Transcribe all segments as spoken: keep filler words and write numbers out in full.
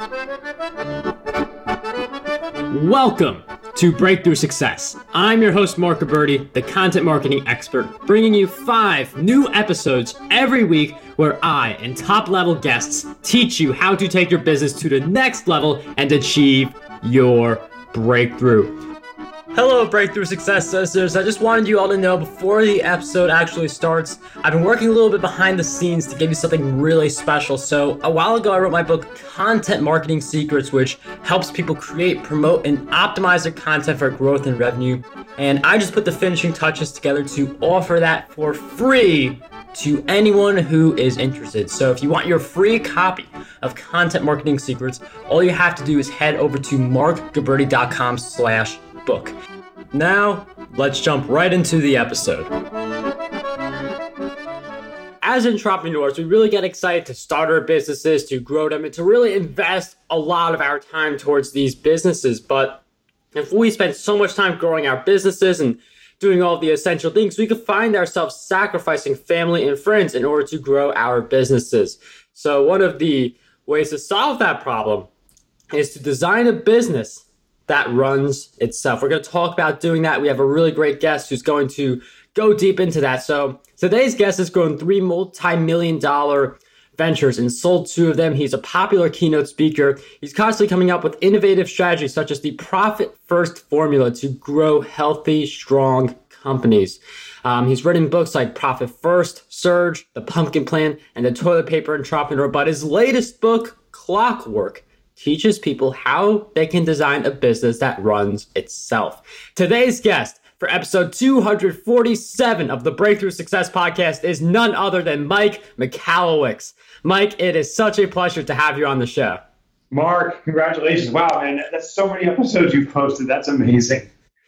Welcome to Breakthrough Success. I'm your host, Mark Gabberty, the content marketing expert, bringing you five new episodes every week where I and top-level guests teach you how to take your business to the next level and achieve your breakthrough. Hello, Breakthrough Success listeners. I just wanted you all to know before the episode actually starts, I've been working a little bit behind the scenes to give you something really special. So a while ago, I wrote my book, Content Marketing Secrets, which helps people create, promote, and optimize their content for growth and revenue. And I just put the finishing touches together to offer that for free to anyone who is interested. So if you want your free copy of Content Marketing Secrets, all you have to do is head over to markgabberty.com slash book. Now, let's jump right into the episode. As entrepreneurs, we really get excited to start our businesses, to grow them, and to really invest a lot of our time towards these businesses. But if we spend so much time growing our businesses and doing all the essential things, we could find ourselves sacrificing family and friends in order to grow our businesses. So one of the ways to solve that problem is to design a business that runs itself. We're going to talk about doing that. We have a really great guest who's going to go deep into that. So today's guest has grown three multi-million dollar ventures and sold two of them. He's a popular keynote speaker. He's constantly coming up with innovative strategies such as the Profit First formula to grow healthy, strong companies. Um, he's written books like Profit First, Surge, The Pumpkin Plan, and The Toilet Paper Entrepreneur. But his latest book, Clockwork, teaches people how they can design a business that runs itself. Today's guest for episode two hundred forty-seven of the Breakthrough Success Podcast is none other than Mike Michalowicz. Mike, it is such a pleasure to have you on the show. Mark, congratulations. Wow, man, that's so many episodes you've posted. That's amazing.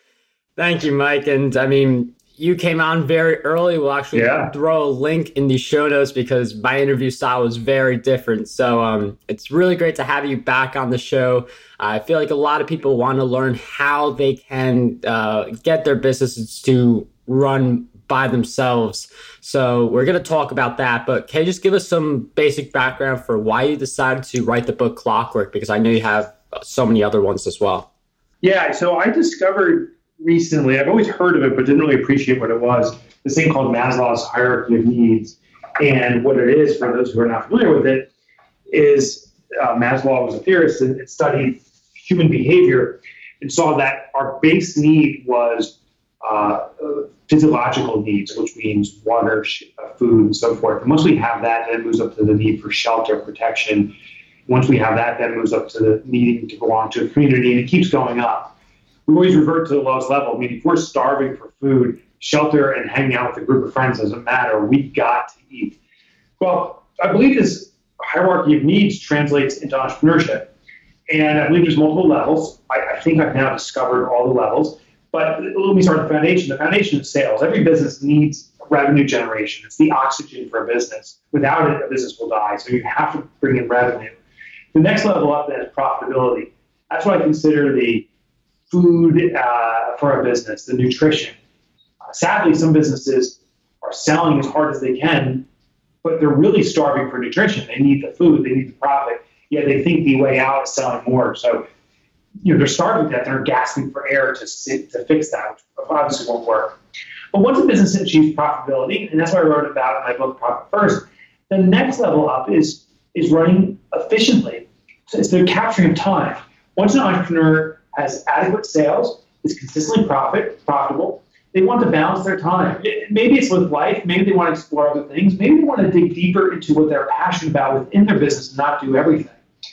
Thank you, Mike. And I mean, you came on very early. We'll actually yeah. throw a link in the show notes because my interview style was very different. So um, it's really great to have you back on the show. I feel like a lot of people want to learn how they can uh, get their businesses to run by themselves. So we're going to talk about that. But can you just give us some basic background for why you decided to write the book Clockwork? Because I know you have so many other ones as well. Yeah, so I discovered recently, I've always heard of it, but didn't really appreciate what it was, this thing called Maslow's hierarchy of needs. And what it is, for those who are not familiar with it, is uh, Maslow was a theorist and studied human behavior and saw that our base need was uh, physiological needs, which means water, food, and so forth. And once we have that, then it moves up to the need for shelter, protection. Once we have that, then it moves up to the needing to belong to a community, and it keeps going up. We always revert to the lowest level. I mean, if we're starving for food, shelter, and hanging out with a group of friends doesn't matter. We got to eat. Well, I believe this hierarchy of needs translates into entrepreneurship. And I believe there's multiple levels. I, I think I've now discovered all the levels. But let me start with the foundation. The foundation is sales. Every business needs revenue generation. It's the oxygen for a business. Without it, a business will die. So you have to bring in revenue. The next level up then is profitability. That's what I consider the food uh, for a business, the nutrition. Uh, sadly, some businesses are selling as hard as they can, but they're really starving for nutrition. They need the food, they need the profit, yet they think the way out is selling more. So, you know, they're starving to death, they're gasping for air to sit, to fix that, which obviously won't work. But once a business achieves profitability, and that's what I wrote about in my book, Profit First, the next level up is, is running efficiently. So it's the capturing of time. Once an entrepreneur has adequate sales, is consistently profit, profitable, they want to balance their time. It, maybe it's with life, maybe they want to explore other things, maybe they want to dig deeper into what they're passionate about within their business and not do everything.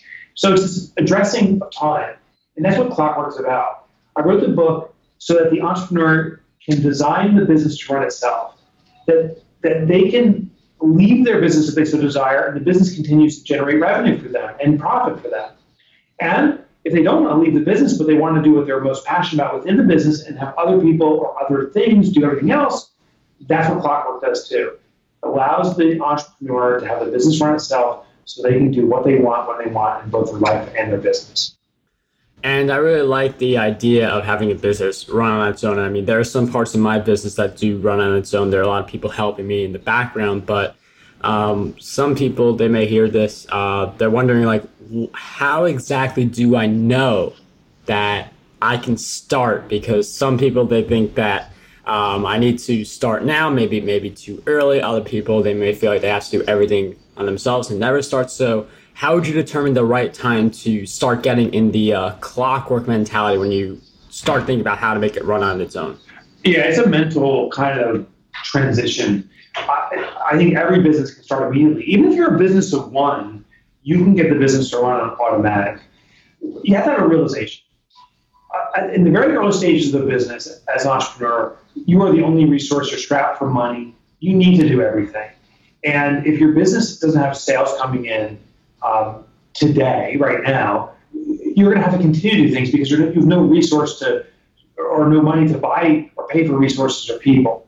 So it's this addressing of time, and that's what Clockwork's about. I wrote the book so that the entrepreneur can design the business to run itself, that, that they can leave their business if they so desire, and the business continues to generate revenue for them and profit for them. And if they don't want to leave the business, but they want to do what they're most passionate about within the business and have other people or other things do everything else, that's what Clockwork does too. It allows the entrepreneur to have the business run itself so they can do what they want when they want in both their life and their business. And I really like the idea of having a business run on its own. I mean, there are some parts of my business that do run on its own. There are a lot of people helping me in the background, but um, some people, they may hear this, uh, they're wondering, like, how exactly do I know that I can start? Because some people, they think that um, I need to start now, maybe maybe too early. Other people, they may feel like they have to do everything on themselves and never start. So how would you determine the right time to start getting in the uh, clockwork mentality when you start thinking about how to make it run on its own? Yeah, it's a mental kind of transition. I, I think every business can start immediately. Even if you're a business of one, you can get the business to run on automatic. You have to have a realization. Uh, in the very early stages of the business, as an entrepreneur, you are the only resource. You're strapped for money. You need to do everything. And if your business doesn't have sales coming in um, today, right now, you're going to have to continue to do things because you're, you have no resource to, or no money to buy or pay for resources or people.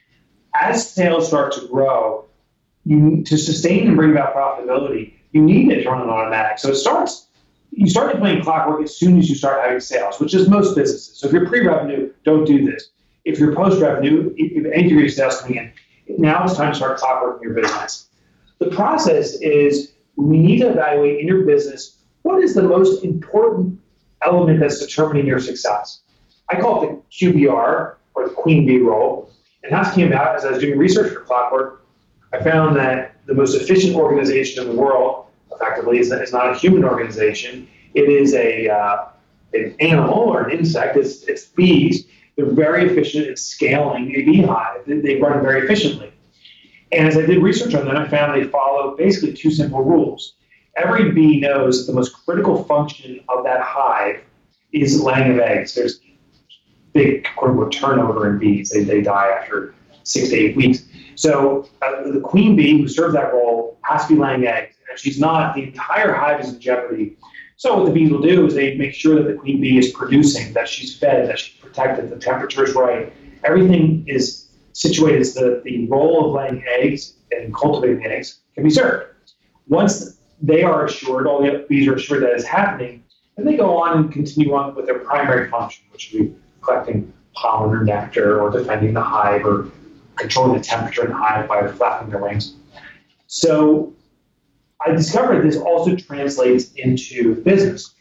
As sales start to grow, you to sustain and bring about profitability, you need it to run on automatic. So it starts, you start playing clockwork as soon as you start having sales, which is most businesses. So if you're pre-revenue, don't do this. If you're post-revenue, if you have any degree of sales coming in, now it's time to start clockworking your business. The process is we need to evaluate in your business what is the most important element that's determining your success. I call it the Q B R, or the Queen Bee role. And how it came about, as I was doing research for Clockwork, I found that the most efficient organization in the world, effectively, is, is not a human organization. It is a uh, an animal or an insect. It's, it's bees. They're very efficient at scaling a beehive. They, they run very efficiently. And as I did research on them, I found they follow basically two simple rules. Every bee knows that the most critical function of that hive is laying of eggs. There's big quote-unquote turnover in bees. They, they die after six to eight weeks. So uh, the queen bee who serves that role has to be laying eggs. And if she's not, the entire hive is in jeopardy. So what the bees will do is they make sure that the queen bee is producing, that she's fed, that she's protected, the temperature is right. Everything is situated so that the role of laying eggs and cultivating eggs can be served. Once they are assured, all the bees are assured that is happening, then they go on and continue on with their primary function, which would be collecting pollen or nectar or defending the hive or controlling the temperature in the hive by flapping their wings. So I discovered this also translates into business.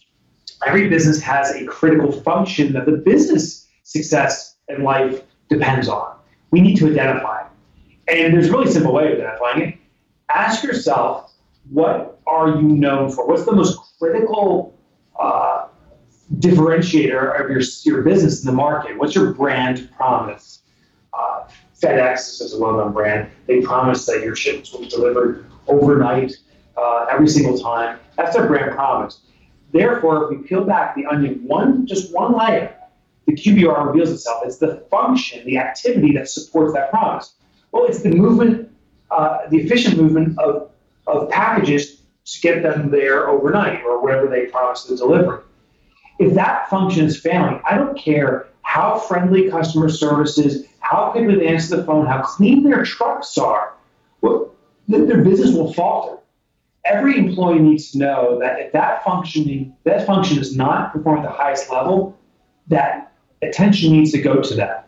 Every business has a critical function that the business success in life depends on. We need to identify it. And there's a really simple way of identifying it. Ask yourself, what are you known for? What's the most critical uh, differentiator of your, your business in the market? What's your brand promise? Uh, FedEx is a well-known brand. They promise that your shipments will be delivered overnight uh, every single time. That's their brand promise. Therefore, if we peel back the onion one, just one layer, the Q B R reveals itself. It's the function, the activity that supports that promise. Well, it's the movement, uh, the efficient movement of, of packages to get them there overnight or wherever they promise to deliver. If that function is failing, I don't care how friendly customer service is, how quickly they answer the phone, how clean their trucks are, well, their business will falter. Every employee needs to know that if that functioning, that function is not performing at the highest level, that attention needs to go to that.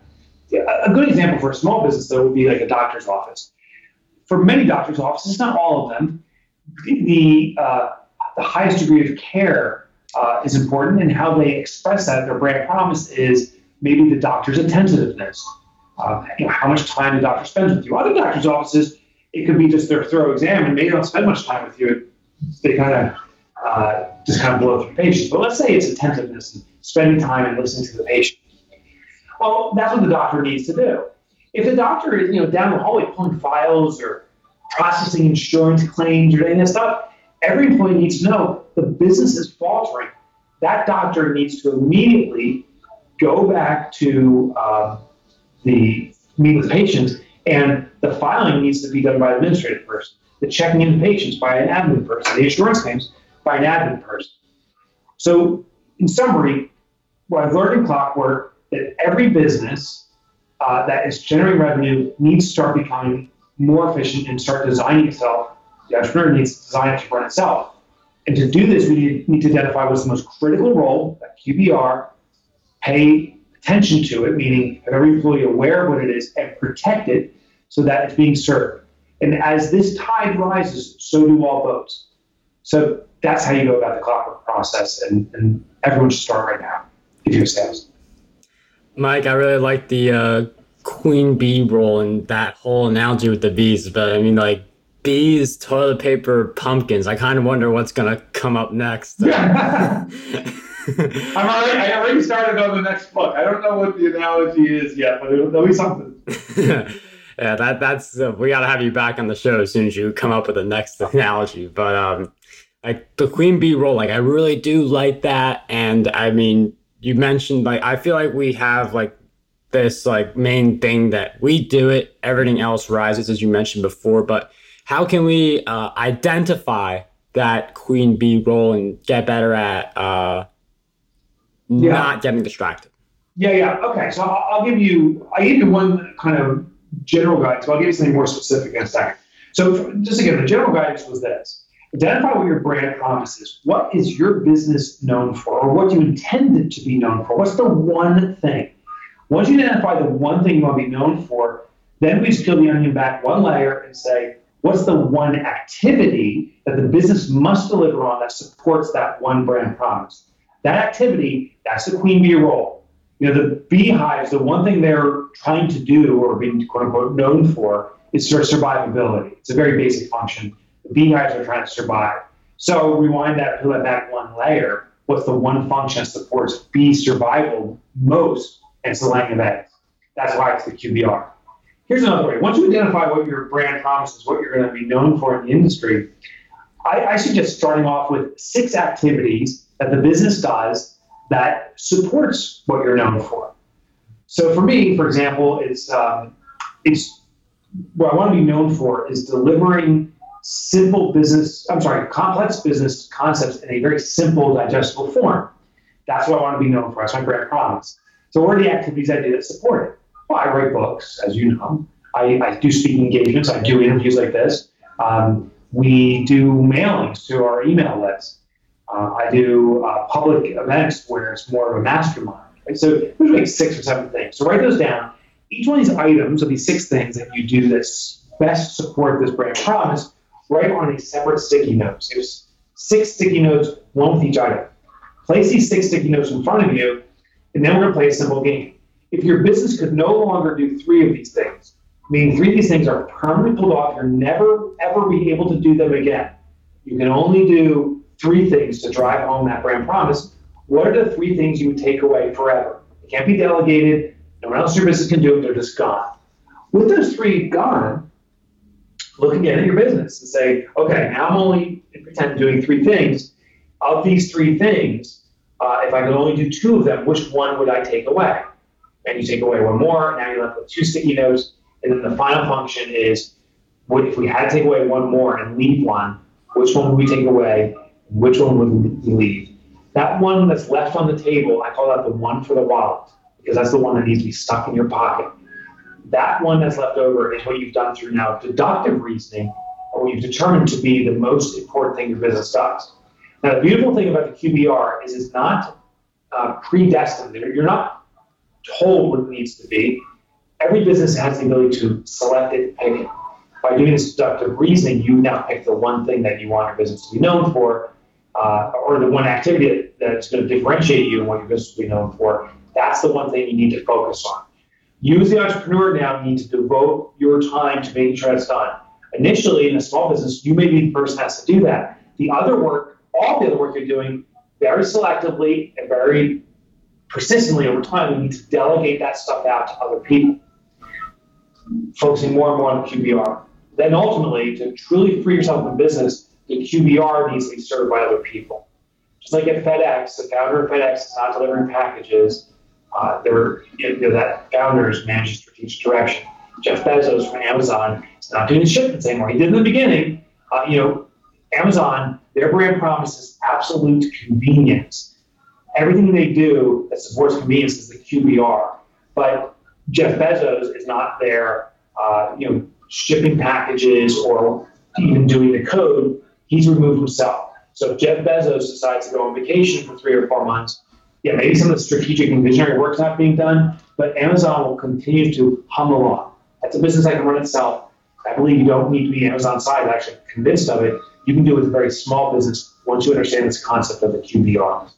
A good example for a small business, though, would be like a doctor's office. For many doctor's offices, not all of them, the, uh, the highest degree of care uh, is important, and how they express that, their brand promise, is maybe the doctor's attentiveness. Uh, you know, how much time the doctor spends with you. Other doctor's offices, it could be just their thorough exam, and maybe they don't spend much time with you. They kind of uh, just kind of blow through patients. But let's say it's attentiveness and spending time and listening to the patient. Well, that's what the doctor needs to do. If the doctor is, you know, down the hallway pulling files or processing insurance claims or any of that stuff, every employee needs to know the business is faltering. That doctor needs to immediately go back to uh, the meet with patients, and the filing needs to be done by an administrative person, the checking in patients by an admin person, the insurance claims by an admin person. So in summary, what I've learned in Clockwork, that every business uh, that is generating revenue needs to start becoming more efficient and start designing itself. The entrepreneur needs to design it to run itself. And to do this, we need, need to identify what's the most critical role, that Q B R, pay attention to it, meaning have every employee aware of what it is, and protect it so that it's being served. And as this tide rises, so do all boats. So that's how you go about the clockwork process, and, and everyone should start right now if you have sales. Mike, I really like the uh, queen bee role and that whole analogy with the bees, but I mean, like, bees, toilet paper, pumpkins. I kind of wonder what's going to come up next. I'm already, I already started on the next book. I don't know what the analogy is yet, but it'll, there'll be something. Yeah, that that's uh, we got to have you back on the show as soon as you come up with the next analogy. But um, like the queen bee role, like I really do like that. And I mean, you mentioned like I feel like we have like this like main thing that we do it, everything else rises, as you mentioned before. But how can we uh, identify that queen bee role and get better at uh, Yeah. not getting distracted? Yeah, yeah. Okay, so I'll, I'll give you, I gave you one kind of general guidance, but I'll give you something more specific in a second. So just again, the general guidance was this. Identify what your brand promise is. What is your business known for, or what do you intend it to be known for? What's the one thing? Once you identify the one thing you want to be known for, then we just peel the onion back one layer and say, what's the one activity that the business must deliver on that supports that one brand promise? That activity, that's the queen bee role. You know, the beehives, the one thing they're trying to do or being quote unquote known for is their survivability. It's a very basic function. The beehives are trying to survive. So rewind that, peel that back one layer. What's the one function that supports bee survival most? And it's the laying of eggs. That's why it's the Q B R. Here's another way. Once you identify what your brand promise is, what you're going to be known for in the industry, I, I suggest starting off with six activities that the business does that supports what you're known for. So for me, for example, it's um, it's what I want to be known for is delivering simple business, I'm sorry, complex business concepts in a very simple, digestible form. That's what I want to be known for. That's my brand promise. So what are the activities I do that support it? Well, I write books, as you know. I, I do speaking engagements. I do interviews like this. Um, we do mailings to our email list. Uh, I do uh, public events where it's more of a mastermind. Right? So there's like six or seven things. So write those down. Each one of these items, of these six things that you do that best support this brand promise, write on a separate sticky note. So there's six sticky notes, one with each item. Place these six sticky notes in front of you, and then we're going to play a simple game. If your business could no longer do three of these things, meaning three of these things are permanently pulled off, you're never, ever be able to do them again. You can only do three things to drive home that brand promise. What are the three things you would take away forever? They can't be delegated. No one else in your business can do them. They're just gone. With those three gone, look again at your business and say, okay, now I'm only pretend doing three things. Of these three things, uh, if I could only do two of them, which one would I take away? And you take away one more. Now you're left with two sticky notes. And then the final function is, what if we had to take away one more and leave one, which one would we take away? Which one would we leave? That one that's left on the table, I call that the one for the wallet, because that's the one that needs to be stuck in your pocket. That one that's left over is what you've done through now deductive reasoning, or what you've determined to be the most important thing your business does. Now, the beautiful thing about the Q B R is it's not uh, predestined. You're not told what it needs to be. Every business has the ability to select it, pick it. By doing this deductive reasoning, you now pick the one thing that you want your business to be known for, uh, or the one activity that's going to differentiate you and what your business will be known for. That's the one thing you need to focus on. You as the entrepreneur now need to devote your time to making sure that's done. Initially, in a small business, you may be the person that has to do that. The other work, all the other work you're doing, very selectively and very persistently over time, you need to delegate that stuff out to other people, focusing more and more on the Q B R. Then ultimately, to truly free yourself from business, the Q B R needs to be served by other people. Just like at FedEx, the founder of FedEx is not delivering packages. Uh, they're, you know, that founder is managing strategic direction. Jeff Bezos from Amazon is not doing the shipments anymore. He did in the beginning. Uh, you know, Amazon, their brand promise is absolute convenience. Everything they do that supports convenience is the Q B R. But Jeff Bezos is not there, uh, you know, shipping packages or even doing the code. He's removed himself. So if Jeff Bezos decides to go on vacation for three or four months, yeah, maybe some of the strategic and visionary work's not being done, but Amazon will continue to hum along. That's a business that can run itself. I believe you don't need to be Amazon side actually convinced of it. You can do it with a very small business once you understand this concept of the Q B R.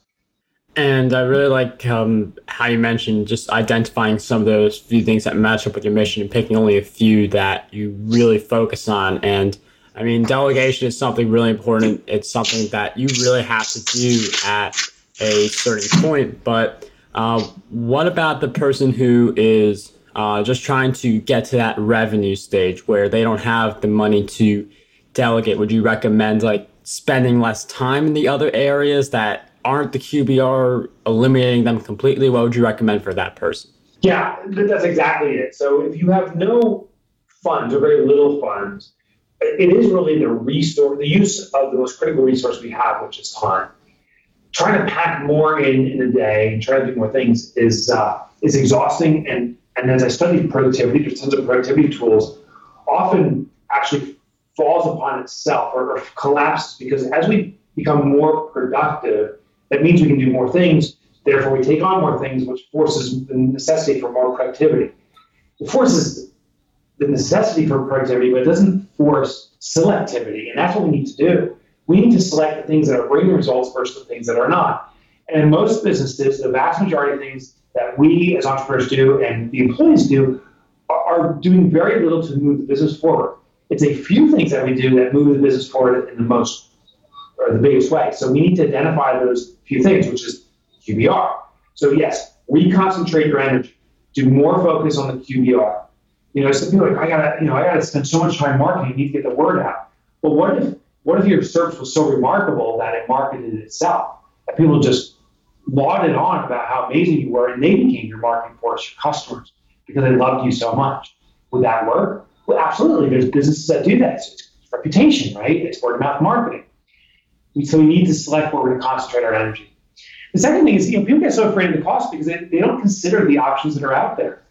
And I really like um, how you mentioned just identifying some of those few things that match up with your mission and picking only a few that you really focus on. And I mean, delegation is something really important. It's something that you really have to do at a certain point. But uh, what about the person who is uh, just trying to get to that revenue stage where they don't have the money to delegate? Would you recommend like spending less time in the other areas that aren't the Q B R, eliminating them completely? What would you recommend for that person? Yeah, that's exactly it. So if you have no funds or very little funds, it is really the resource, the use of the most critical resource we have, which is time. Trying to pack more in in a day and try to do more things is uh, is exhausting. And, and as I studied productivity, there's tons of productivity tools, often actually falls upon itself or, or collapses, because as we become more productive, that means we can do more things. Therefore, we take on more things, which forces the necessity for more productivity. It forces the necessity for productivity, but it doesn't force selectivity. And that's what we need to do. We need to select the things that are bringing results versus the things that are not. And in most businesses, the vast majority of things that we as entrepreneurs do and the employees do are, are doing very little to move the business forward. It's a few things that we do that move the business forward in the most or the biggest way. So we need to identify those few things, which is Q B R. So yes, reconcentrate your energy. Do more focus on the Q B R. You know, some people are like, I gotta, you know, I gotta spend so much time marketing, I need to get the word out. But what if what if your service was so remarkable that it marketed itself? That people just lauded on about how amazing you were and they became your marketing force, your customers, because they loved you so much. Would that work? Well, absolutely. There's businesses that do that. It's, it's reputation, right? It's word of mouth marketing. So we need to select where we're going to concentrate our energy. The second thing is, you know, people get so afraid of the cost because they, they don't consider the options that are out there.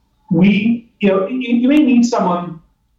We, you know, you, you may need someone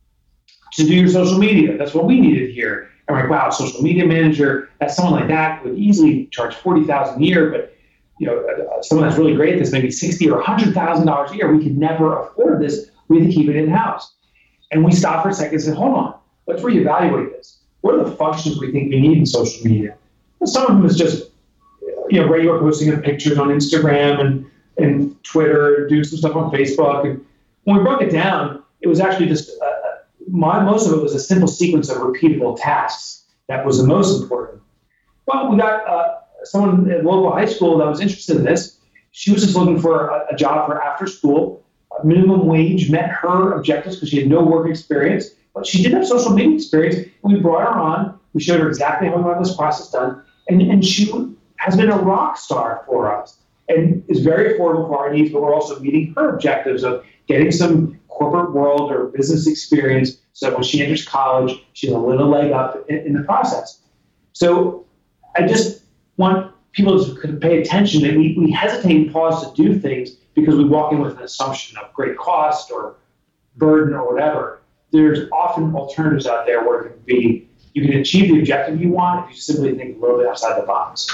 to do your social media. That's what we needed here. And we're like, wow, social media manager, that's someone like that would easily charge forty thousand dollars a year, but you know, uh, someone that's really great at this, maybe sixty thousand dollars or one hundred thousand dollars a year. We could never afford this. We had to keep it in-house. And we stopped for a second and said, hold on, let's reevaluate this. What are the functions we think we need in social media? Well, some of them is just, you know, regular posting of pictures on Instagram and, and Twitter, do some stuff on Facebook. And when we broke it down, it was actually just, uh, my, most of it was a simple sequence of repeatable tasks that was the most important. Well, we got uh, someone at local high school that was interested in this. She was just looking for a, a job for after school. A minimum wage met her objectives because she had no work experience. But she did have social media experience, and we brought her on. We showed her exactly how we want this process done, and, and she has been a rock star for us and is very affordable for our needs, but we're also meeting her objectives of getting some corporate world or business experience so that when she enters college, she has a little leg up in, in the process. So I just want people to pay attention that we, we hesitate and pause to do things because we walk in with an assumption of great cost or burden or whatever. There's often alternatives out there where it can be, you can achieve the objective you want if you simply think a little bit outside the box.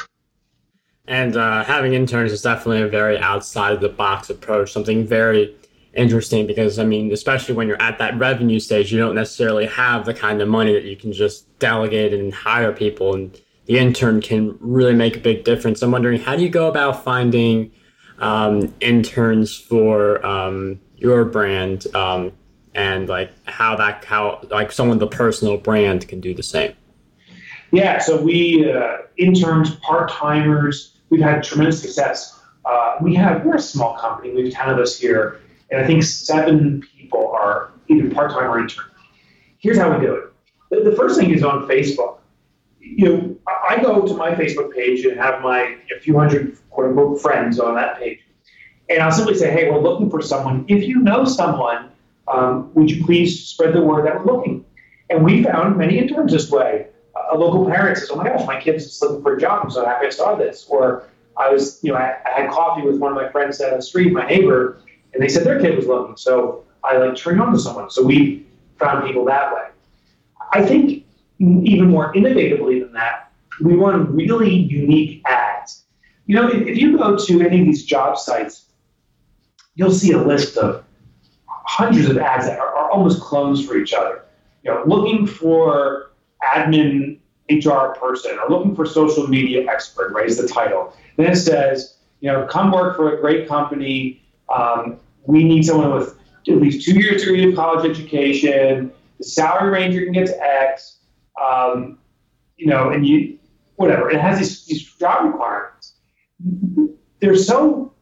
And uh, having interns is definitely a very outside of the box approach, something very interesting because, I mean, especially when you're at that revenue stage, you don't necessarily have the kind of money that you can just delegate and hire people, and the intern can really make a big difference. I'm wondering, how do you go about finding um, interns for um, your brand? Um, and like how that, how like someone, the personal brand can do the same. Yeah, so we, uh, interns, part-timers, we've had tremendous success. Uh, we have, we're a small company, we have ten of us here, and I think seven people are either part-time or intern. Here's how we do it. The, the first thing is on Facebook. You know, I go to my Facebook page and have my a few hundred quote-unquote friends on that page. And I'll simply say, hey, we're looking for someone. If you know someone, Um, would you please spread the word that we're looking? And we found many interns this way. A local parent says, oh my gosh, my kid's just looking for a job. I'm so happy I saw this. Or I was, you know, I, I had coffee with one of my friends down the street, my neighbor, and they said their kid was looking. So I like turned on to someone. So we found people that way. I think even more innovatively than that, we run really unique ads. You know, if, if you go to any of these job sites, you'll see a list of hundreds of ads that are, are almost clones for each other. You know, looking for admin H R person or looking for social media expert, right, is the title. Then it says, you know, come work for a great company. Um, we need someone with at least two years degree of college education. The salary range you can get to X, um, you know, and you, whatever. It has these, these job requirements. They're so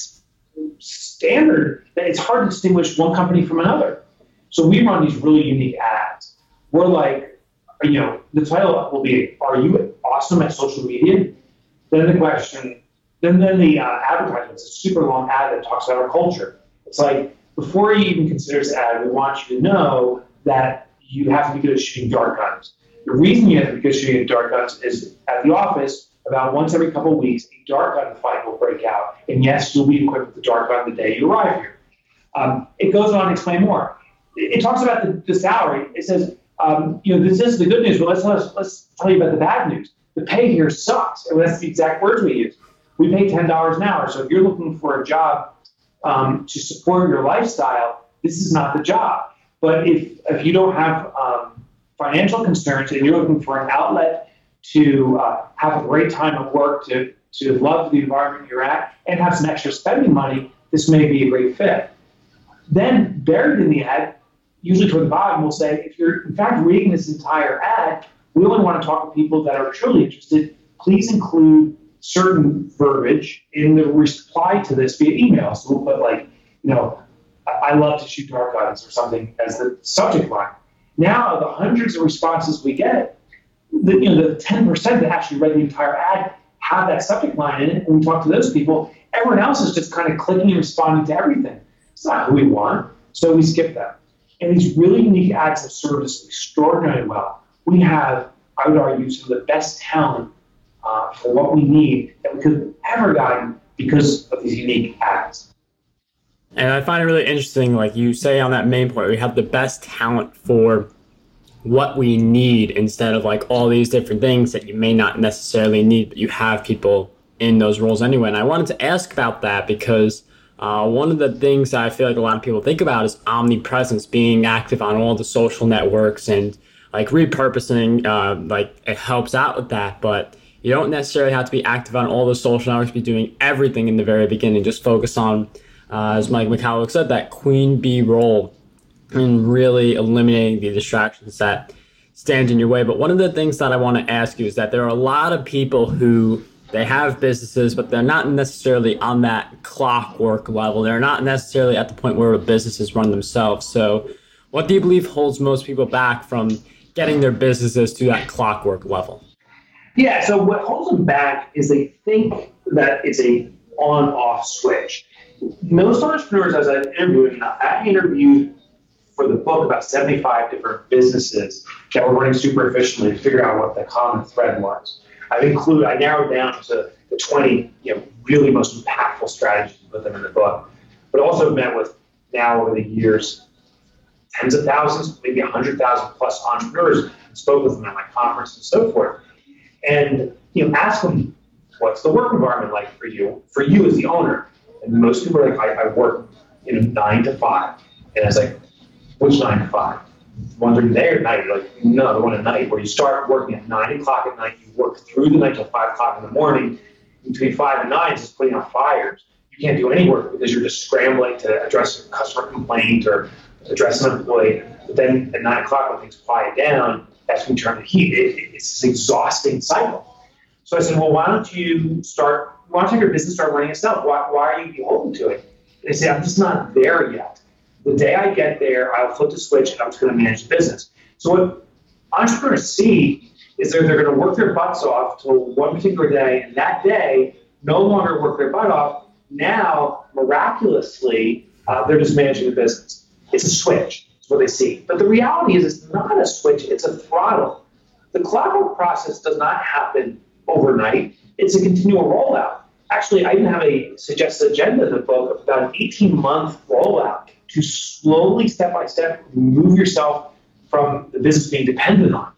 standard that it's hard to distinguish one company from another. So we run these really unique ads. We're like, you know, the title will be, are you awesome at social media? Then the question, then, then the uh, advertisement is a super long ad that talks about our culture. It's like, before you even consider this ad, we want you to know that you have to be good at shooting dart guns. The reason you have to be good at shooting dart guns is at the office, about once every couple of weeks, a dart gun fight will break out. And yes, you'll be equipped with the dart gun the day you arrive here. Um, it goes on to explain more. It, it talks about the, the salary. It says, um, you know, this is the good news, but let's, let's, let's tell you about the bad news. The pay here sucks. And that's the exact words we use. We pay ten dollars an hour. So if you're looking for a job um, to support your lifestyle, this is not the job. But if, if you don't have um, financial concerns and you're looking for an outlet to uh, have a great time at work, to, to love the environment you're at, and have some extra spending money, this may be a great fit. Then buried in the ad, usually toward the bottom, we'll say, if you're in fact reading this entire ad, we only want to talk to people that are truly interested. Please include certain verbiage in the reply to this via email. So we'll put like, you know, I love to shoot dart guns or something as the subject line. Now the hundreds of responses we get, the, you know, the ten percent that actually read the entire ad have that subject line in it. And we talk to those people. Everyone else is just kind of clicking and responding to everything. It's not who we want, so we skip that. And these really unique ads have served us extraordinarily well. We have, I would argue, some of the best talent uh, for what we need that we could have ever gotten because of these unique ads. And I find it really interesting, like you say on that main point, we have the best talent for what we need instead of like all these different things that you may not necessarily need, but you have people in those roles anyway. And I wanted to ask about that because uh, one of the things that I feel like a lot of people think about is omnipresence, being active on all the social networks and like repurposing, uh, like it helps out with that. But you don't necessarily have to be active on all the social networks, be doing everything in the very beginning, just focus on Uh, as Mike Michalowicz said, that queen bee role and really eliminating the distractions that stand in your way. But one of the things that I want to ask you is that there are a lot of people who they have businesses, but they're not necessarily on that clockwork level. They're not necessarily at the point where businesses run themselves. So what do you believe holds most people back from getting their businesses to that clockwork level? Yeah, so what holds them back is they think that it's a on-off switch. Most entrepreneurs, as I interviewed, and I interviewed for the book about seventy-five different businesses that were running super efficiently to figure out what the common thread was. I've included, I narrowed down to the twenty, you know, really most impactful strategies to put them in the book, but also met with now over the years tens of thousands, maybe one hundred thousand plus entrepreneurs, and spoke with them at my conference and so forth. And you know, ask them, what's the work environment like for you? For you as the owner. And most people are like, I, I work, you know, nine to five. And I was like, which nine to five? One during the day or night? You're like, no, the one at night, where you start working at nine o'clock at night, you work through the night till five o'clock in the morning. Between five and nine is just putting out fires. You can't do any work because you're just scrambling to address a customer complaint or address an employee. But then at nine o'clock when things quiet down, that's when you turn the heat. It, it, it's this exhausting cycle. So I said, well, why don't you start, why don't you have your business start running itself? Why, why are you beholden to it? And they say, I'm just not there yet. The day I get there, I'll flip the switch and I'm just going to manage the business. So what entrepreneurs see is they're, they're going to work their butts off till one particular day, and that day no longer work their butt off. Now, miraculously, uh, they're just managing the business. It's a switch. That's what they see. But the reality is it's not a switch. It's a throttle. The clockwork process does not happen overnight. It's a continual rollout. Actually, I even have a suggested agenda in the book of about an eighteen-month rollout to slowly, step-by-step, remove yourself from the business being dependent on.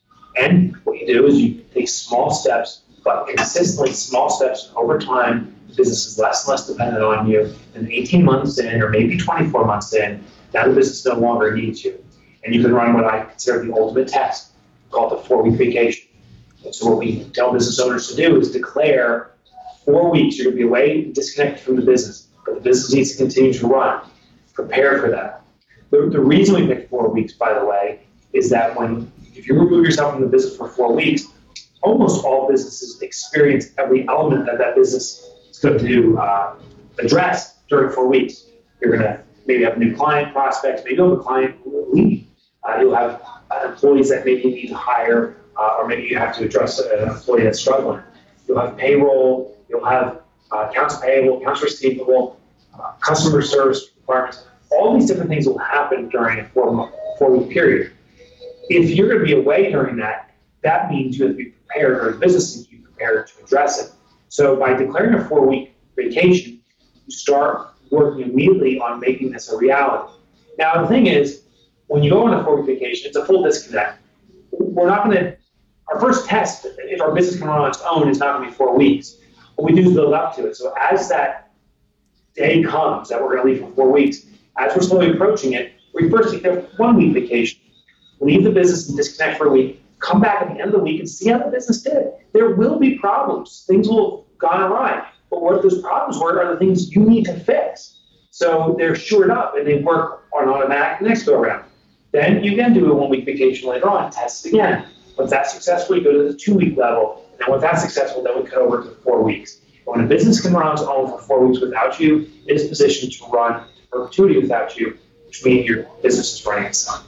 And what you do is you take small steps, but consistently small steps over time. The business is less and less dependent on you. And eighteen months in, or maybe twenty-four months in, now the business no longer needs you. And you can run what I consider the ultimate test, called the four-week vacation. And so what we tell business owners to do is declare four weeks you're going to be away and disconnected from the business, but the business needs to continue to run. Prepare for that. The, the reason we picked four weeks, by the way, is that when if you remove yourself from the business for four weeks, almost all businesses experience every element that that business is going to uh, address during four weeks. You're going to maybe have new client prospects, maybe you'll have a client leave. Uh, you'll have uh, employees that maybe you need to hire, uh, or maybe you have to address an employee that's struggling. You'll have payroll, you'll have uh, accounts payable, accounts receivable, uh, customer service requirements. All these different things will happen during a four-month, four-week period. If you're going to be away during that, that means you have to be prepared, or the business needs to be prepared to address it. So by declaring a four-week vacation, you start working immediately on making this a reality. Now, the thing is, when you go on a four-week vacation, it's a full disconnect. We're not going to, our first test, if our business can run on its own, is not going to be four weeks. What we do is build up to it. So as that day comes that we're going to leave for four weeks, as we're slowly approaching it, we first take a one-week vacation. Leave the business and disconnect for a week, come back at the end of the week and see how the business did. There will be problems. Things will have gone awry. But what those problems were are the things you need to fix. So they're shored up and they work on automatic the next go around. Then you can do a one-week vacation later on, test it again. Once that's successful, you go to the two-week level. And then once that's successful, then we cut over to four weeks. And when a business can run on its own for four weeks without you, it is positioned to run perpetuity without you, which means your business is running itself.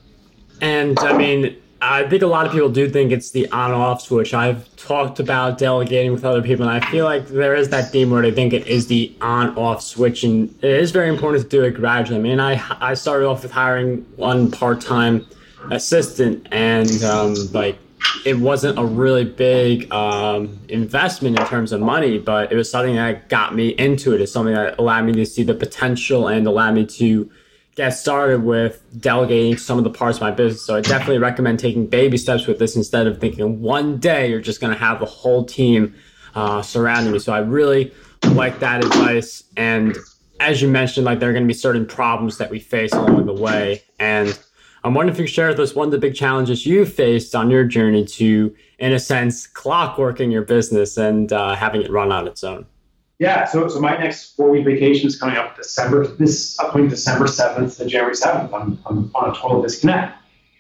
And I mean, I think a lot of people do think it's the on-off switch. I've talked about delegating with other people, and I feel like there is that theme where they think it is the on-off switch, and it is very important to do it gradually. I mean, I I started off with hiring one part-time assistant, and um, like it wasn't a really big um, investment in terms of money, but it was something that got me into it. It's something that allowed me to see the potential and allowed me to get started with delegating some of the parts of my business. So I definitely recommend taking baby steps with this instead of thinking one day you're just going to have the whole team uh, surrounding you. So I really like that advice. And as you mentioned, like there are going to be certain problems that we face along the way. And I'm wondering if you could share with us one of the big challenges you faced on your journey to, in a sense, clockworking your business and uh, having it run on its own. Yeah, so so my next four-week vacation is coming up December, this upcoming December seventh to January seventh. I'm, I'm on a total disconnect.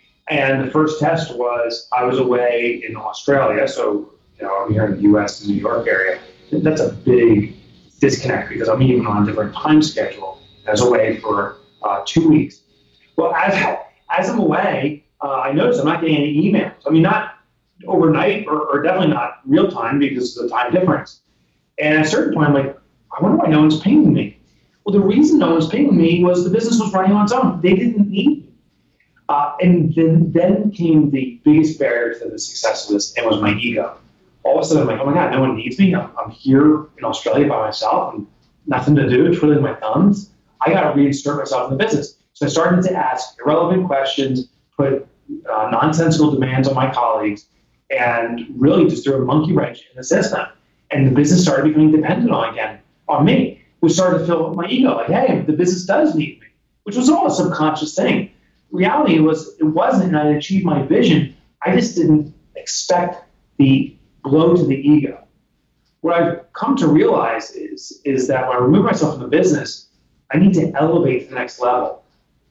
And the first test was I was away in Australia, so you know I'm here in the U S, New York area. That's a big disconnect because I'm even on a different time schedule. I was away for uh, two weeks. Well, as as I'm away, uh, I noticed I'm not getting any emails. I mean, not overnight or, or definitely not real time because of the time difference. And at a certain point, I'm like, I wonder why no one's pinging me. Well, the reason no one's pinging me was the business was running on its own. They didn't need me. Uh, and then, then came the biggest barrier to the success of this, and it was my ego. All of a sudden, I'm like, oh my God, no one needs me. I'm, I'm here in Australia by myself and nothing to do, twiddling my thumbs. I got to reinsert myself in the business. So I started to ask irrelevant questions, put uh, nonsensical demands on my colleagues, and really just threw a monkey wrench in the system. And the business started becoming dependent on again on me, which started to fill my ego. Like, hey, the business does need me, which was all a subconscious thing. Reality was it wasn't, and I achieved my vision. I just didn't expect the blow to the ego. What I've come to realize is, is that when I remove myself from the business, I need to elevate to the next level.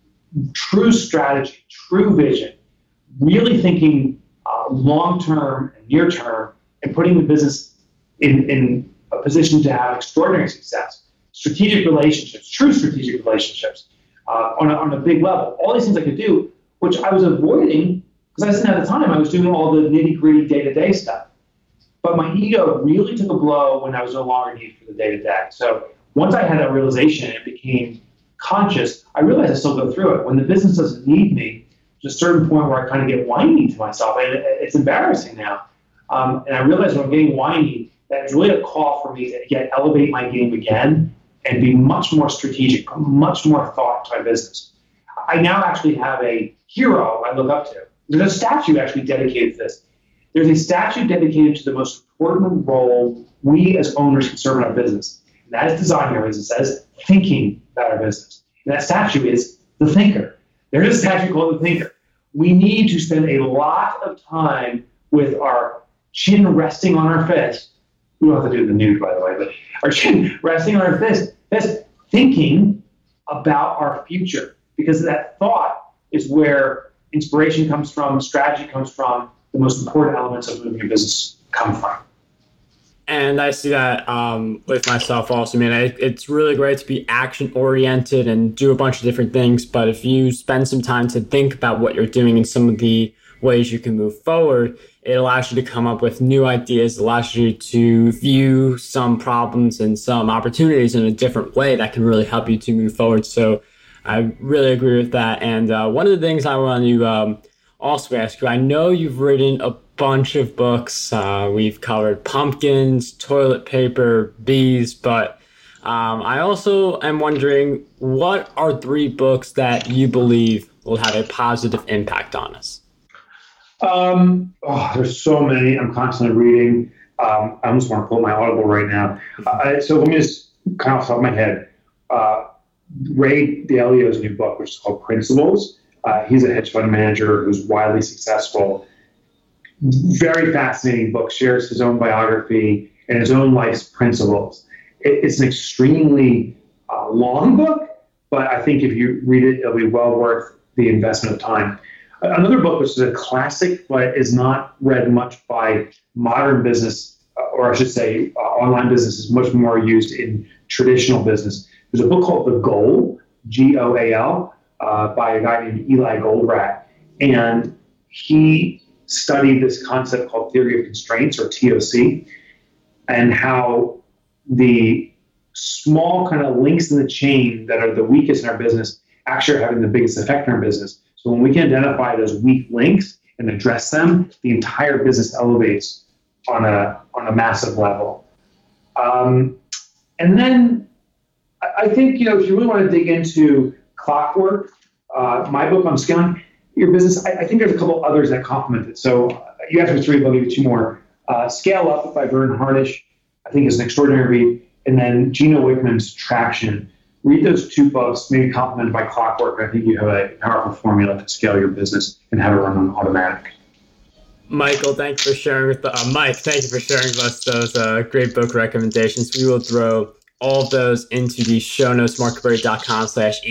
True strategy, true vision, really thinking uh, long-term and near-term, and putting the business In, in a position to have extraordinary success, strategic relationships, true strategic relationships uh, on, a, on a big level. All these things I could do, which I was avoiding because I didn't have the time. I was doing all the nitty-gritty day-to-day stuff. But my ego really took a blow when I was no longer needed for the day-to-day. So once I had that realization and it became conscious, I realized I still go through it. When the business doesn't need me, there's a certain point where I kind of get whiny to myself. And it's embarrassing now. Um, and I realized when I'm getting whiny, that's really a call for me to yet elevate my game again and be much more strategic, put much more thought to my business. I now actually have a hero I look up to. There's a statue actually dedicated to this. There's a statue dedicated to the most important role we as owners can serve in our business. And that is design our business. That is thinking about our business. And that statue is the thinker. There is a statue called the thinker. We need to spend a lot of time with our chin resting on our fist. We don't have to do the nude, by the way, but our chin resting on our fist, fist thinking about our future, because that thought is where inspiration comes from, strategy comes from, the most important elements of moving your business come from. And I see that um, with myself also. I mean, I, it's really great to be action oriented and do a bunch of different things. But if you spend some time to think about what you're doing and some of the ways you can move forward, it allows you to come up with new ideas, allows you to view some problems and some opportunities in a different way that can really help you to move forward. So I really agree with that. And uh, one of the things I want to um, also ask you, I know you've written a bunch of books. Uh, we've covered pumpkins, toilet paper, bees, but um, I also am wondering, what are three books that you believe will have a positive impact on us? Um, oh, there's so many. I'm constantly reading. Um, I almost want to pull my Audible right now. Uh, so let me just kind of off the top of my head. Uh, Ray Dalio's new book, which is called Principles. Uh, he's a hedge fund manager who's widely successful. Very fascinating book, shares his own biography and his own life's principles. It, it's an extremely uh, long book, but I think if you read it, it'll be well worth the investment of time. Another book, which is a classic, but is not read much by modern business, or I should say uh, online business is much more used in traditional business. There's a book called The Goal, G O A L, uh, by a guy named Eli Goldratt. And he studied this concept called theory of constraints, or T O C, and how the small kind of links in the chain that are the weakest in our business actually are having the biggest effect in our business. So when we can identify those weak links and address them, the entire business elevates on a on a massive level. Um, and then I think, you know, if you really want to dig into clockwork, uh, my book on scaling your business, I, I think there's a couple others that complement it. So uh, you asked for three, but I'll give you two more. Uh, Scale Up by Vern Harnish, I think is an extraordinary read. And then Gino Wickman's Traction. Read those two books, maybe complemented by clockwork. I think you have a powerful formula to scale your business and how to run on automatic. Michael, thank you for sharing with the, uh, Mike, thank you for sharing with us those uh, great book recommendations. We will throw all of those into the show notes, markberry.com slash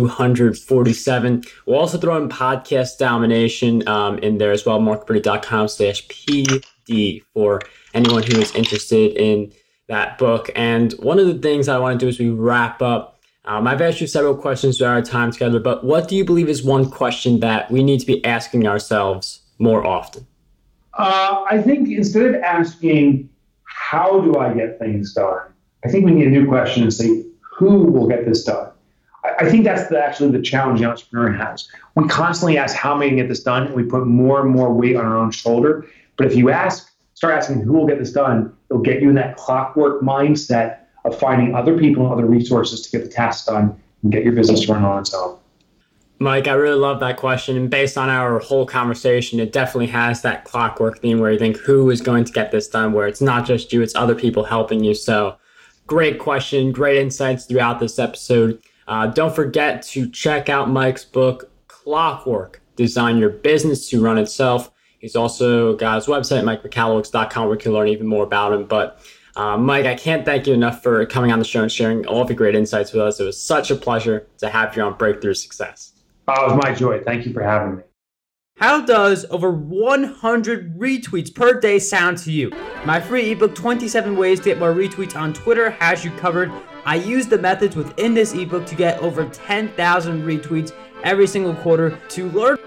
E247. We'll also throw in podcast domination um, in there as well, markberry.com slash PD for anyone who is interested in that book. And one of the things I want to do as we wrap up, um, I've asked you several questions throughout our time together, but what do you believe is one question that we need to be asking ourselves more often? Uh, I think instead of asking, how do I get things done? I think we need a new question and say, who will get this done? I, I think that's the, actually the challenge the entrepreneur has. We constantly ask how am I going to get this done, and we put more and more weight on our own shoulder. But if you ask, start asking who will get this done, it'll get you in that clockwork mindset of finding other people and other resources to get the task done and get your business to run on its own. Mike, I really love that question. And based on our whole conversation, it definitely has that clockwork theme where you think who is going to get this done, where it's not just you, it's other people helping you. So great question, great insights throughout this episode. Uh, don't forget to check out Mike's book, Clockwork, Design Your Business to Run Itself. He's also got his website, mike mccallowicks dot com, where you can learn even more about him. But uh, Mike, I can't thank you enough for coming on the show and sharing all of your great insights with us. It was such a pleasure to have you on Breakthrough Success. Oh, it was my joy. Thank you for having me. How does over one hundred retweets per day sound to you? My free ebook, twenty-seven Ways to Get More Retweets on Twitter, has you covered. I use the methods within this ebook to get over ten thousand retweets every single quarter. To learn